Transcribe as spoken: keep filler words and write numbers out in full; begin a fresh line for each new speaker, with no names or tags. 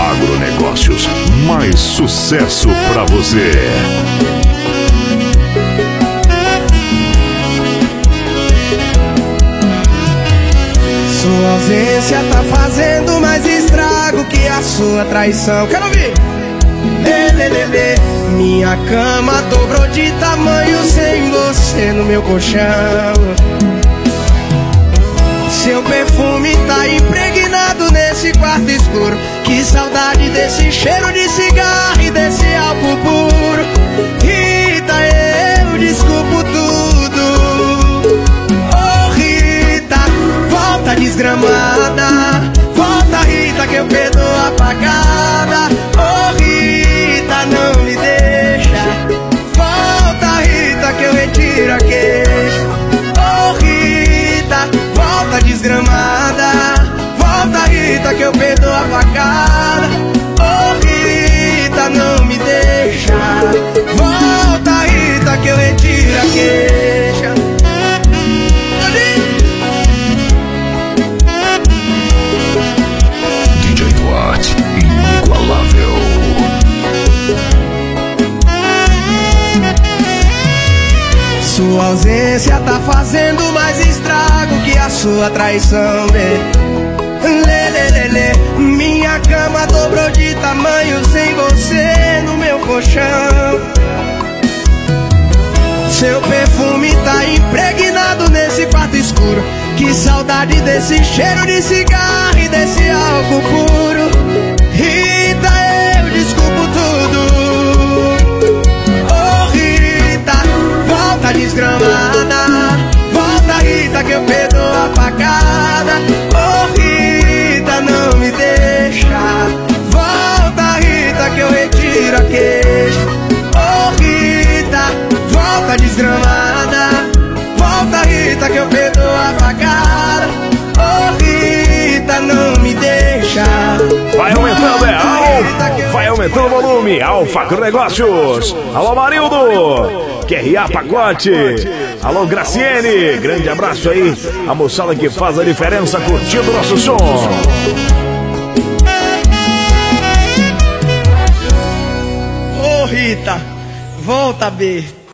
Agronegócios, mais sucesso pra você.
Sua ausência tá fazendo mais estrago que a sua traição. Quero ouvir! Lê, lê, lê, lê. Minha cama dobrou de tamanho sem você no meu colchão. Seu perfume tá impregnado nesse quarto escuro. Que saudade desse cheiro de cigarro e desse álcool puro. Rita, eu desculpo tudo. Oh Rita, volta desgramada. Volta Rita que eu perdoo apagada. Oh Rita, não me deixa. Volta Rita que eu retiro a queixa. Oh Rita, volta desgramada. Volta Rita que eu perdoo a facada. Oh Rita, não me deixa. Volta Rita que eu retiro a queixa.
D J Watt, inigualável.
Sua ausência tá fazendo mais estrago que a sua traição, né? Lê, lê, lê, lê. Minha cama dobrou de tamanho sem você no meu colchão. Seu perfume tá impregnado nesse quarto escuro. Que saudade desse cheiro de cigarro e desse álcool puro. Rita, eu desculpo tudo. Oh Rita, volta desgramada. Volta Rita que eu perdoo a facada. Oh Rita, não me deixa. Volta Rita que eu retiro a queixa. Oh Rita, volta desgramada. Volta Rita que eu perdoo a facada. Oh Rita, não me deixa.
Vai aumentando, é Alfa, vai aumentando o volume. Alfa Agronegócios. Alô Marildo, Q R A Pacote. Alô Graciene, grande abraço aí. A moçada que faz a diferença curtindo o nosso som.
Ô Rita, volta B.